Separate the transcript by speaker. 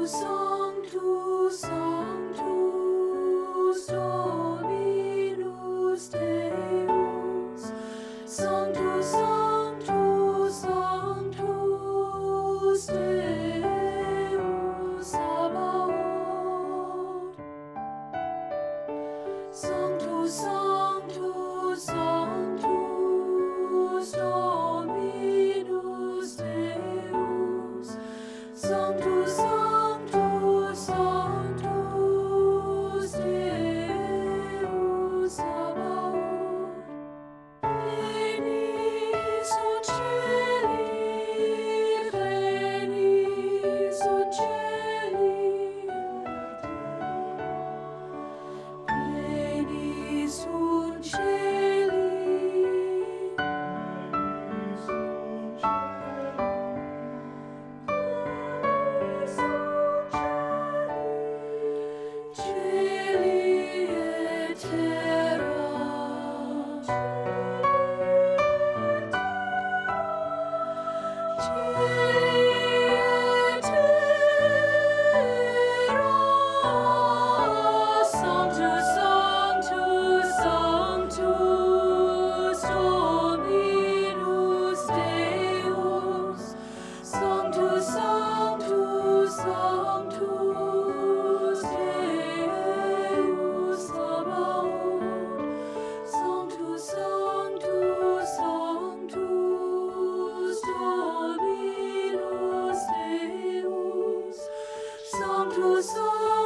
Speaker 1: Sanctus, Sanctus, Dominus Deus. Sanctus, Sanctus, Sanctus, Deus Sabaoth. Sanctus, Sanctus, Sanctus, Dominus Deus. Sanctus, Sanctus, Sanctus, Deus Sabaoth. Plenis ut celi, plenis ut celi, plenis ut celi. Celi et terra. Sanctus, Sanctus, Sanctus, Dominus Deus. Sanctus, Sanctus, Sanctus, Deus Sabaoth. Sanctus, Sanctus, Sanctus, Dominus Deus. Sanctus, Sanctus.